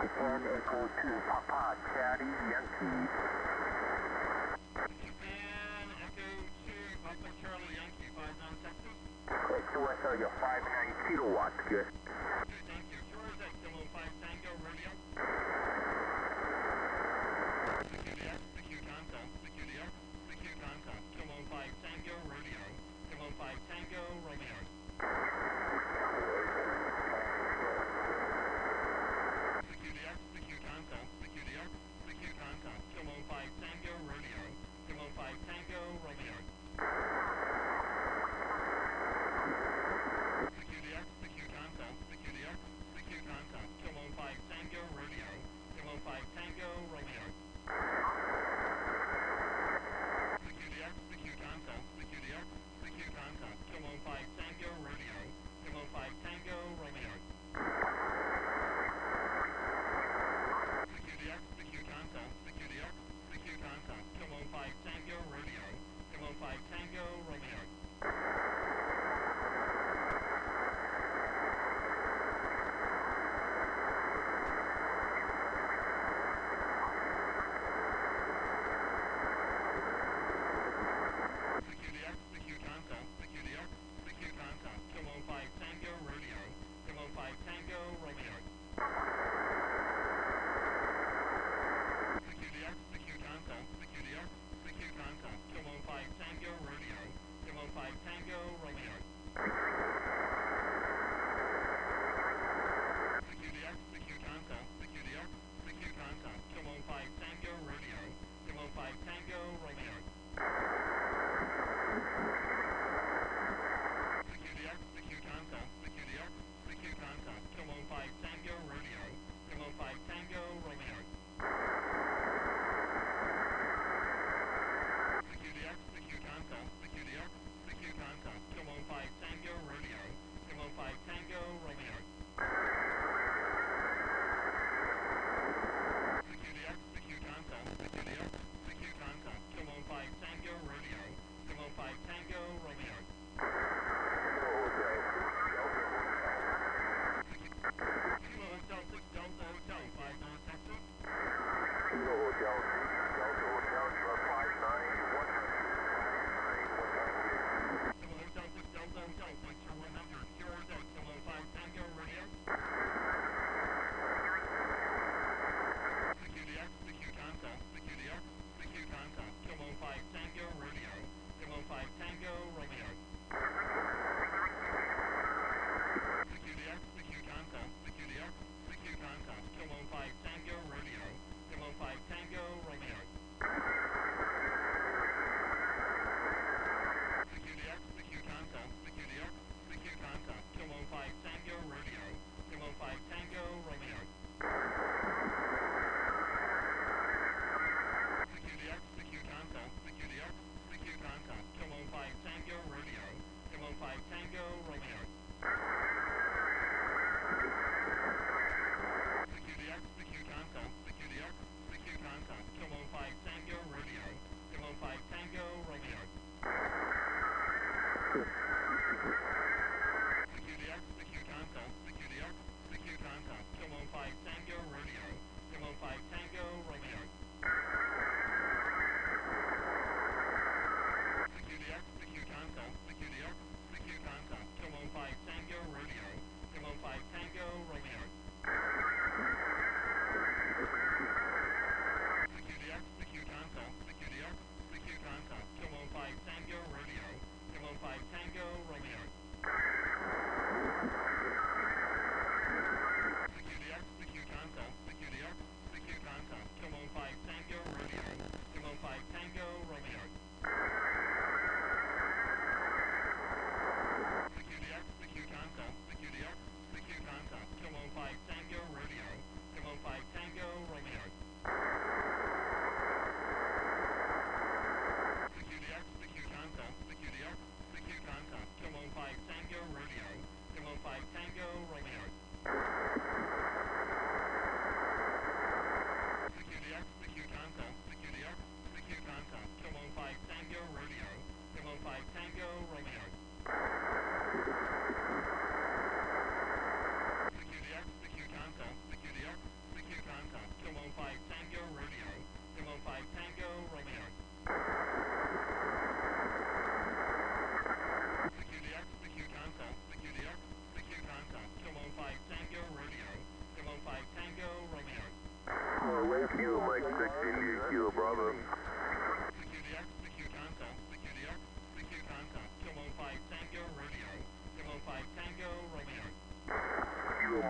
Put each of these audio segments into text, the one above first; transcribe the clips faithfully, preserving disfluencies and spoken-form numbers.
and Echo two, Papa, Charlie, Yankee. Japan, Echo two, Papa Charlie, Yankee, five nine Texas. Okay, Q S L, you're five nine kilowatt, good. Thank you. George, at Kilo five Tango, Rodeo. C Q D X, C Q contact, C Q D X, C Q contact, Kilo five Tango, Rodeo. Kilo five Tango, Romeo. C Q D X, C Q contact, C Q D X, C Q contact, Kilo five Tango, Rodeo. Kilo five Tango, Romeo. C Q D X, C Q contact,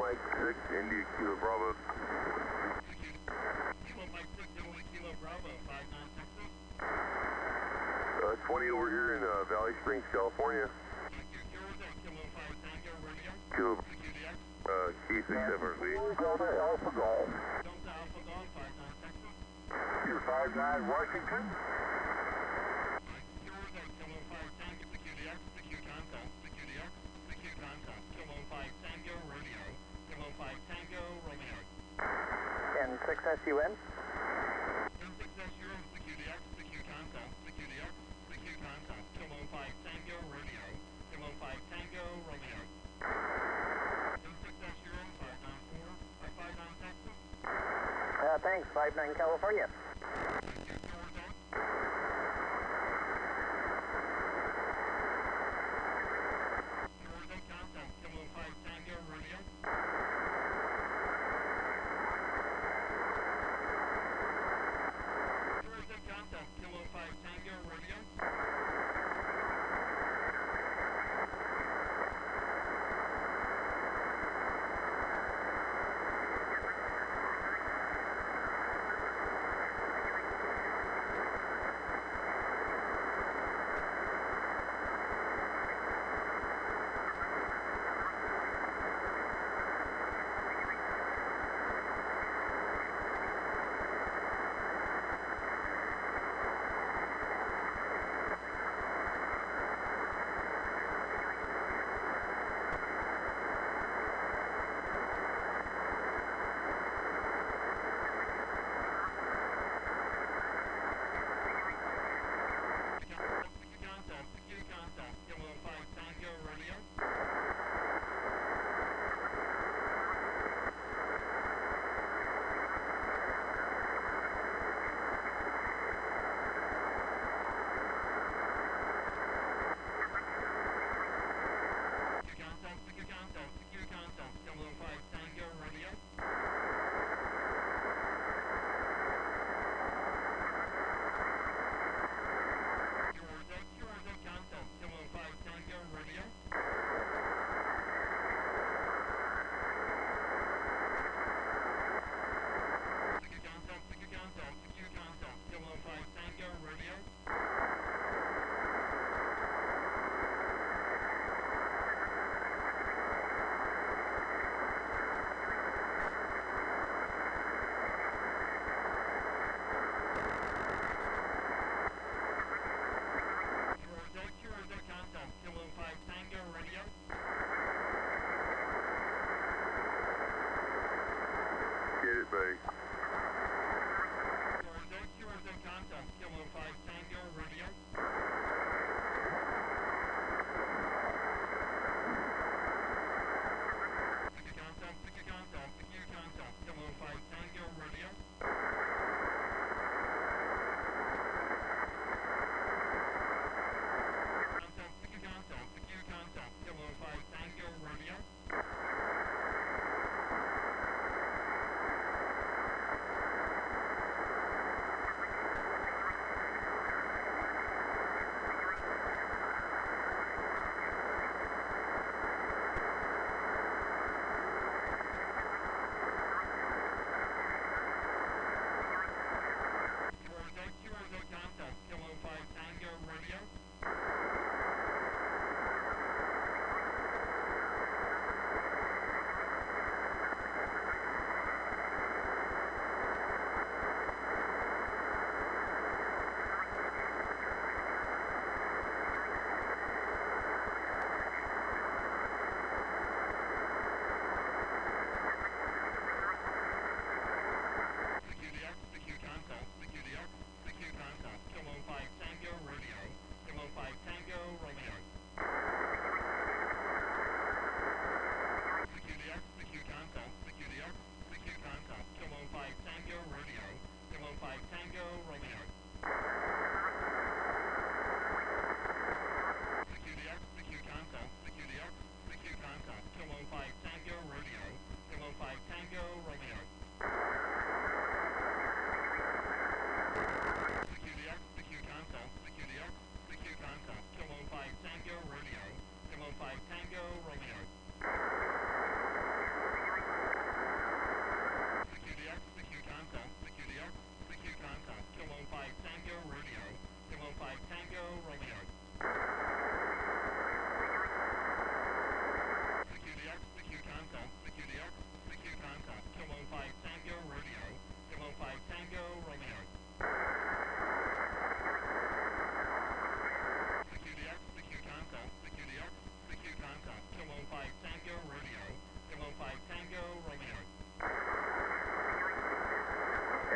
Mike six, India Kilo Bravo. Kilo Mike six, Italy Kilo Bravo, five nine Texas. Uh, twenty over here in uh, Valley Springs, California. Thank you. Here was that Kilo five Tango Radio. Kilo C Q D X. uh, K six seven Z. Delta Alpha Golf. Delta Alpha Golf, five nine Texas. Here, five nine Washington. Here was that Kilo five Tango, C Q D X, C Q contact, C Q D X, C Q contact, Kilo five Tango Radio, Kilo five Tango Romeo. And six S U N? N six S U N, C Q D X, C Q contact, C Q D X, C Q contact, Kilo five Tango Radio, Kilo five Tango Romeo. N six S U N, five nine four, or five nine Texas. Uh, thanks, five nine California. Thank you. Here was that. Here was that contact, Kilo five Tango Radio. Here was that contact, Kilo five Tango Radio. Get it, buddy. Kilo five Tango Radio. Sticky contact, sticky contact, sticky contact, Kilo five Tango Radio. Contact, sticky contact, sticky contact, Kilo five Tango Radio.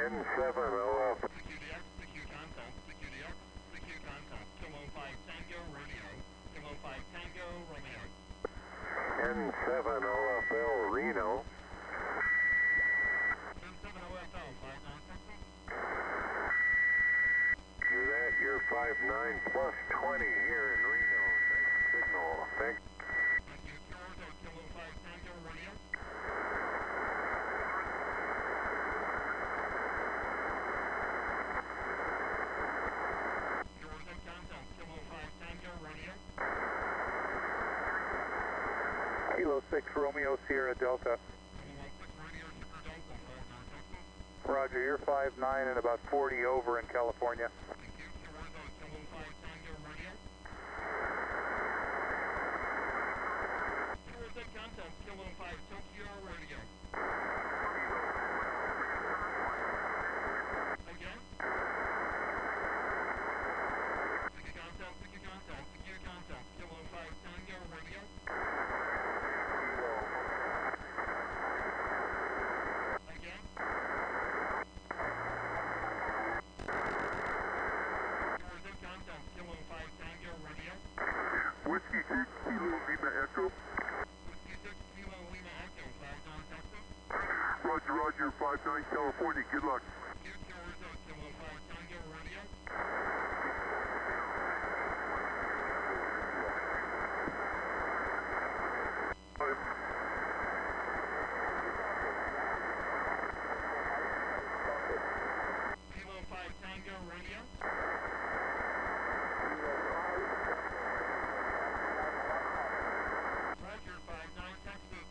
N seven O F. C Q D X, C Q contact, C Q D X, C Q contact, Kilo five Tango Radio, Kilo five Tango Romeo. N seven O F L Reno. N seven O F L, five nine Texas. You're that, you're five nine plus twenty here in Reno. Nice signal. Thanks. Thank you, Georgia, Kilo five Tango Radio. Georgia, contact, Kilo five Tango Radio. Kilo six Romeo Sierra Delta. Kilo one six Radio, Super Delta, five nine Texas. Roger, you're five nine and about forty over in California. Thank you, Georgia, Kilo five Tango Radio. Georgia, contact, Kilo five Tokyo Radio. Again? Thank you, contact, thank you, contact, thank you, contact, Kilo five Tango Radio. Again? Georgia, contact, Kilo five Tango Radio. Whiskey six Kilo Lima Echo. Whiskey six Kilo Lima Echo, five nine Texas. Roger, Roger, five nine California. Good luck. Thank you, Georgia, Kilo five Tango Radio. Kilo five Tango Radio. Roger, five nine Texas.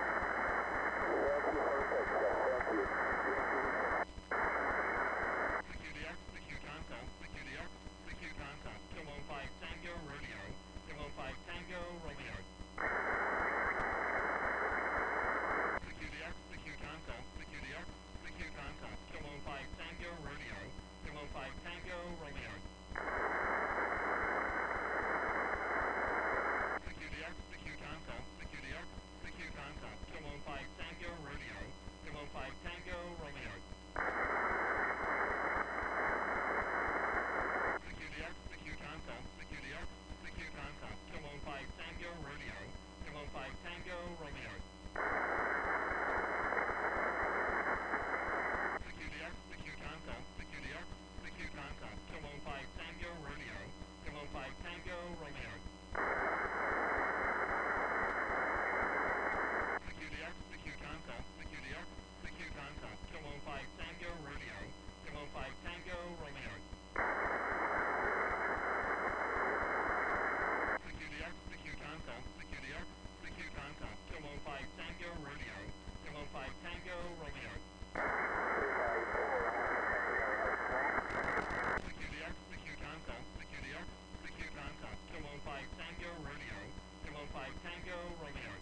C Q D X, C Q contact, C Q D X, C Q contact, Kilo five Tango Radio, Kilo five Tango Romeo. C Q D X, C Q contact, C Q D X, C Q contact, Kilo five Tango Radio, Kilo five Tango Romeo. C Q D X, C Q contact, C Q D X, C Q contact, Kilo five Tango Radio, Kilo five Tango Romeo. C Q D X, C Q contact, C Q D X, C Q contact, Kilo five Tango Radio, Kilo five Tango Romeo. C Q D X, C Q contact, C Q D X, C Q contact, Kilo five Tango Radio, Kilo five Tango Romeo. C Q D X, C Q contact, C Q D X, C Q contact, Kilo five Tango Radio, Kilo five Tango Romeo. C Q D X, C Q contact, C Q D X, C Q contact, Kilo five Tango Radio, Kilo five Tango Romeo. C Q D X, C Q contact, C Q D X, C Q contact, Kilo five Tango Radio, Kilo five Tango Romeo.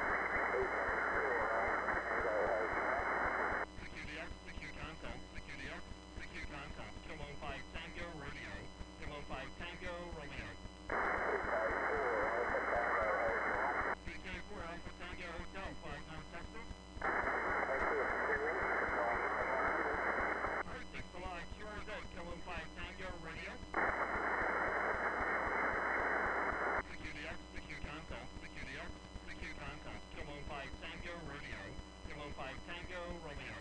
C Q D X, C Q contact, C Q D X, C Q contact, Kilo five Tango Radio, Kilo five Tango Romeo. C K four Alpha Tango Hotel, five nine Texas. Alright, thanks a lot. Q R Z, Kilo five Tango Radio. C Q D X, C Q contact, C Q D X, C Q contact, Kilo five Tango Radio, Kilo five Tango Romeo.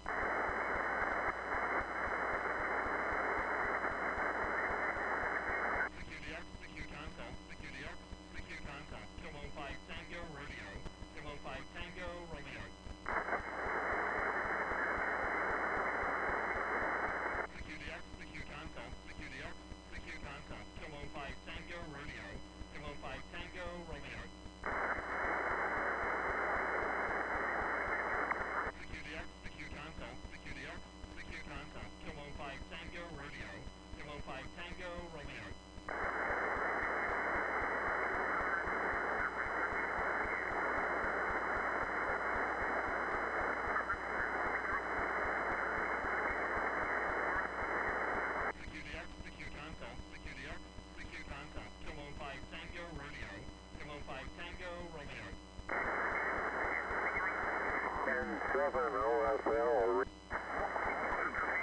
C Q D X, C Q contact, C Q D X, C Q contact, Kilo five Tango Radio, Kilo five Tango Romeo. C Q D X, C Q contact, C Q D X, C Q contact, Kilo five Tango Radio, Kilo five Tango Romeo. C Q D X, C Q contact, C Q D X, C Q contact, Kilo five Tango Radio, Kilo five Tango Romeo. C Q D X, C Q contact, C Q D X, C Q contact, Kilo five Tango Radio, Kilo five Tango Romeo. N seven O F L.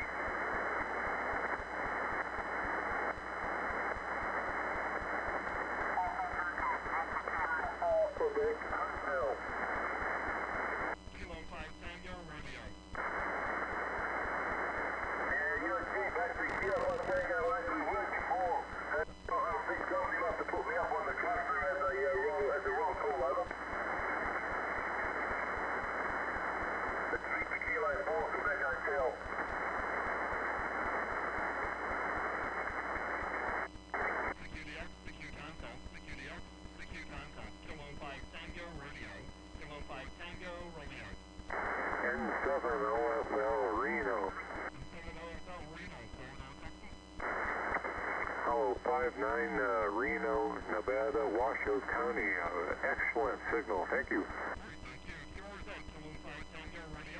five nine, uh, Reno, Nevada, Washoe County. Uh, excellent signal. Thank you. Thank you. Yours at Kilo five Tango Radio.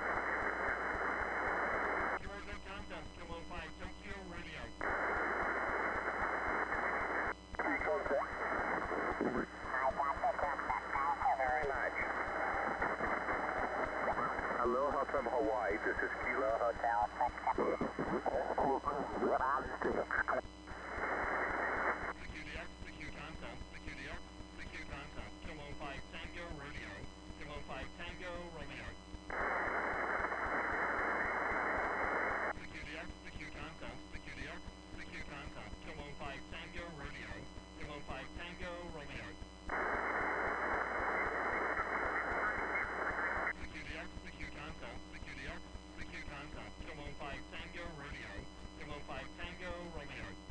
Yours at contact Kilo five Tokyo Radio. Very much. Aloha from Hawaii. This is Kilo Hotel. C Q D X, C Q contact, C Q D X, C Q contact, Kilo five Tango Radio, Kilo five Tango Romeo. C Q D X, C Q contact, C Q D X, C Q contact, Kilo five Tango Radio, Kilo five Tango Romeo. C Q D X, C Q contact, C Q D X, C Q contact, Kilo five Tango Radio, Kilo five Tango Romeo.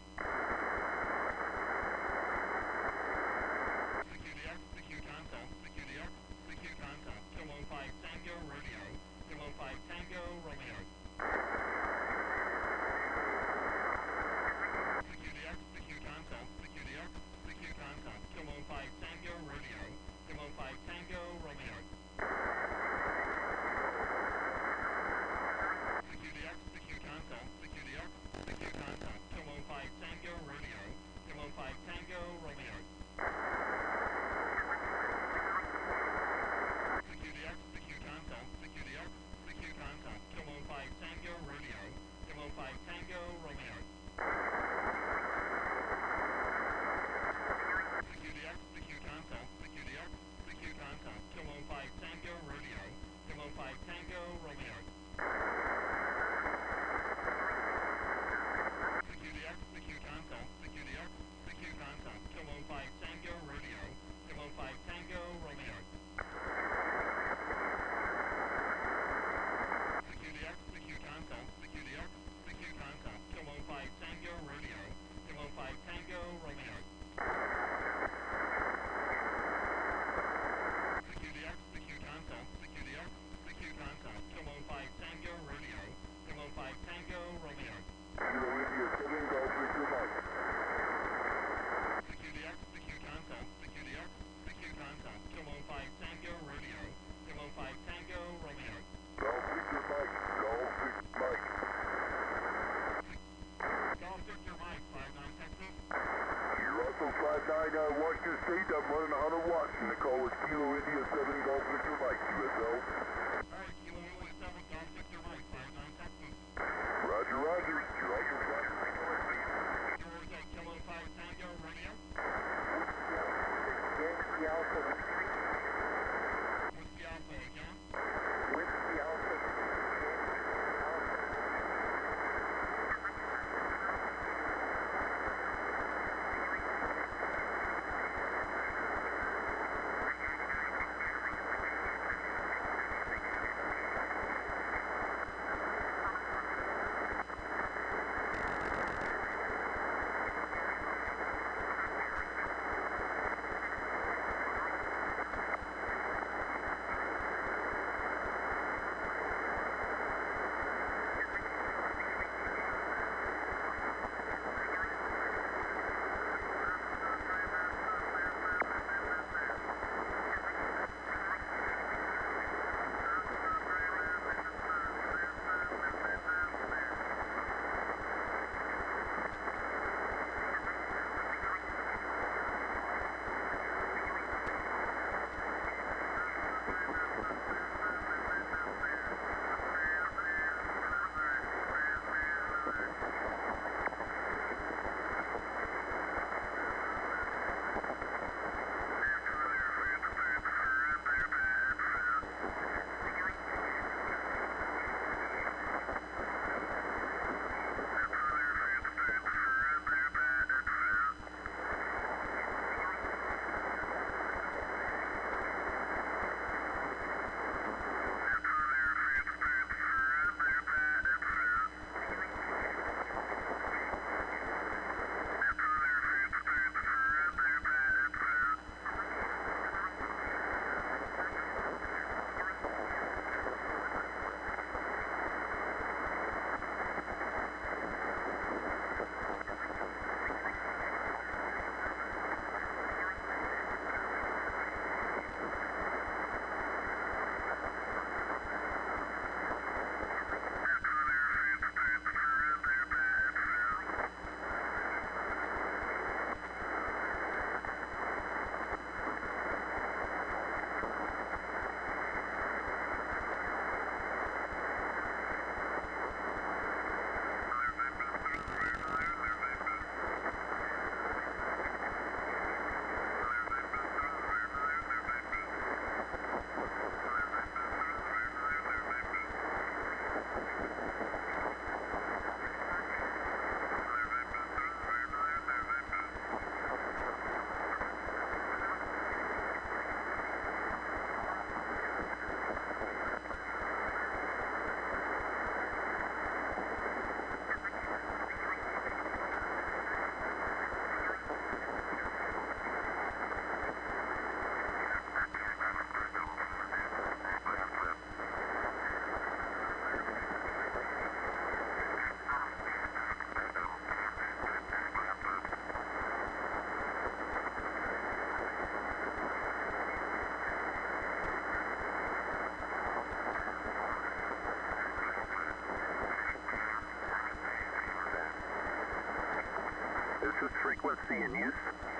frequency in use.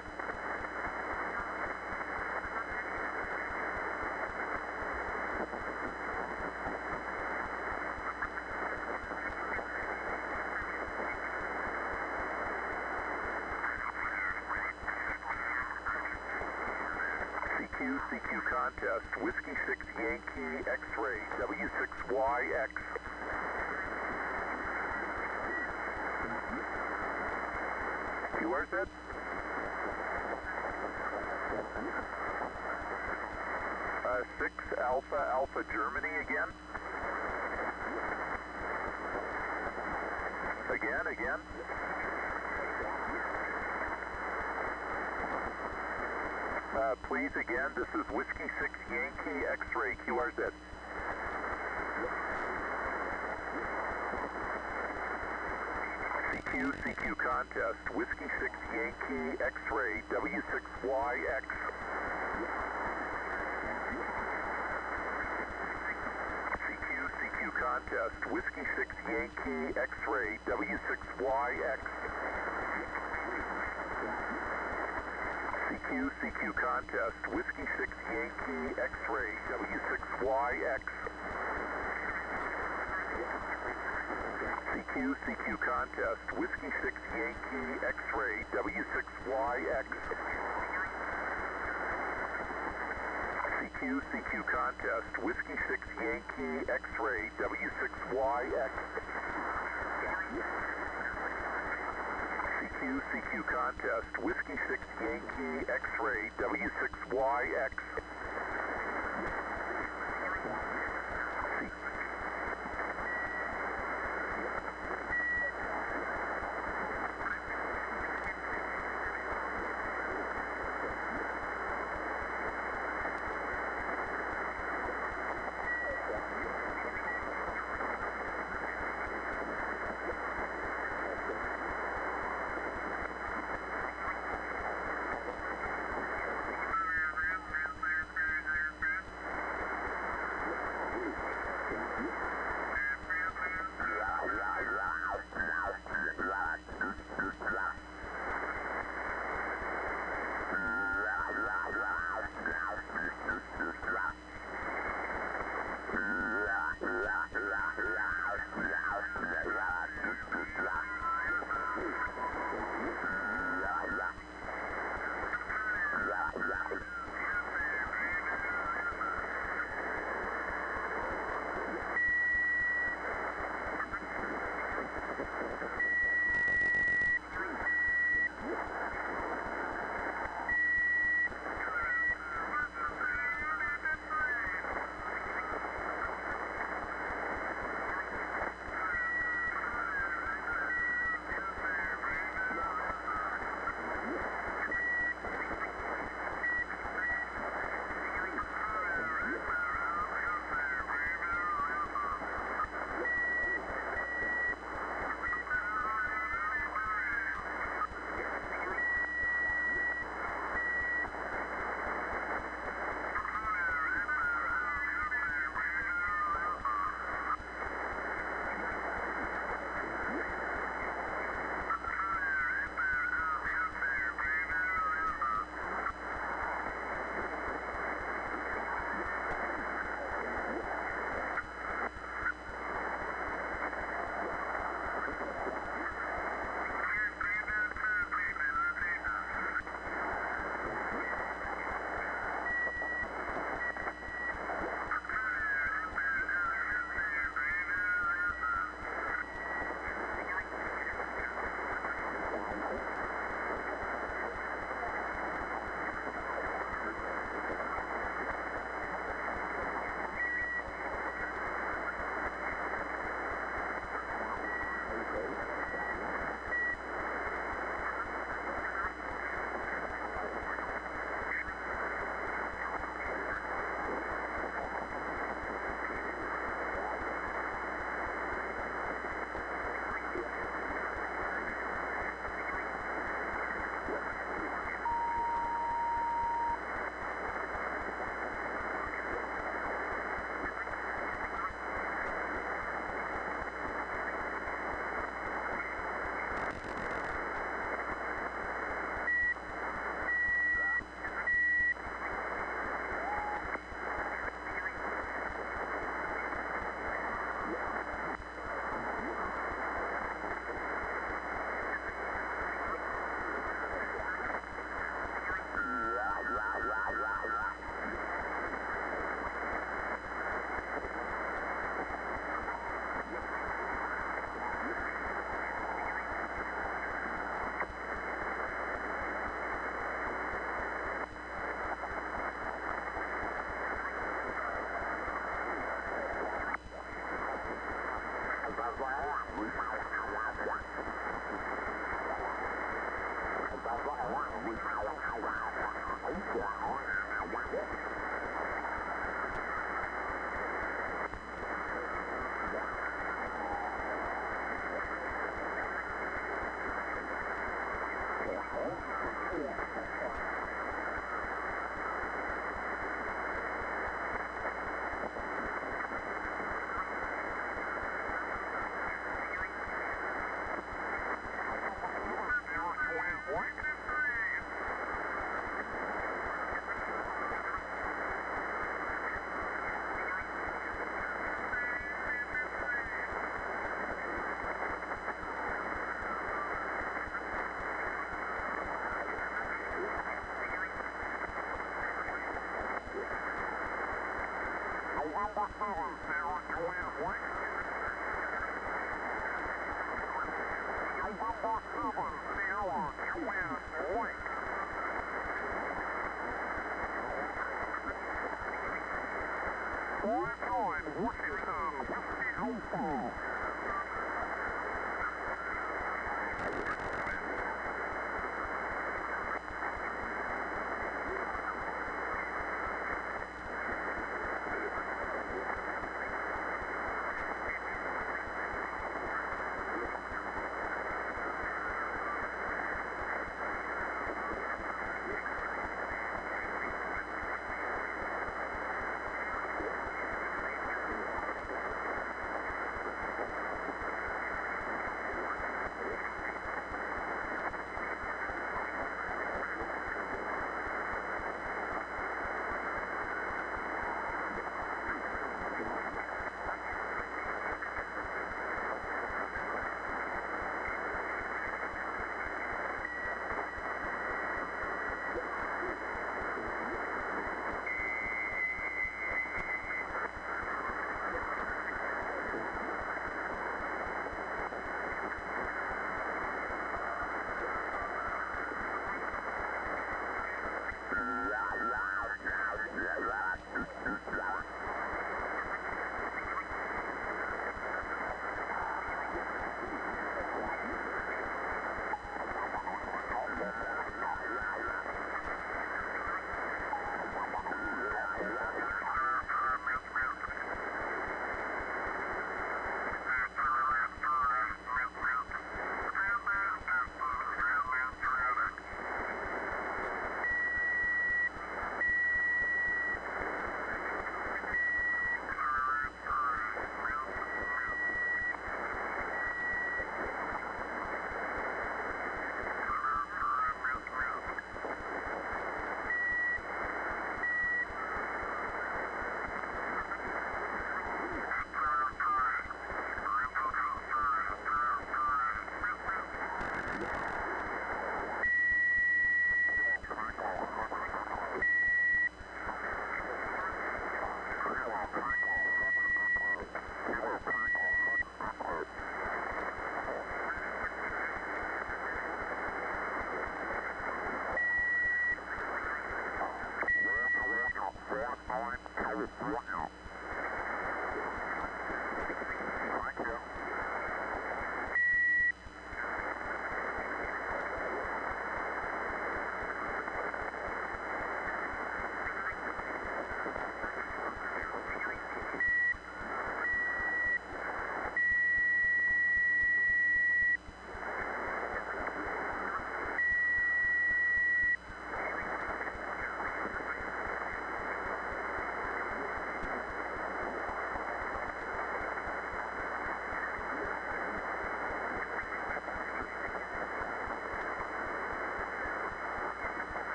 C Q, C Q contest, Whiskey six Yankee X-ray, W six Y X. Q R Z. Uh, six Alpha Alpha Germany again. Again, again. Uh, please again, this is Whiskey six Yankee X-ray Q R Z. C Q, C Q contest, Whiskey six Yankee X-ray, W six Y X. C Q, C Q contest, Whiskey six Yankee X-ray, W six Y X. C Q, C Q contest, Whiskey six Yankee X-ray, W six Y X. C Q, C Q contest, Whiskey six Yankee X-ray, W six Y X. C Q, C Q contest, Whiskey six Yankee X-ray, W six Y X. C Q, C Q contest, Whiskey six Yankee X-ray, W six Y X.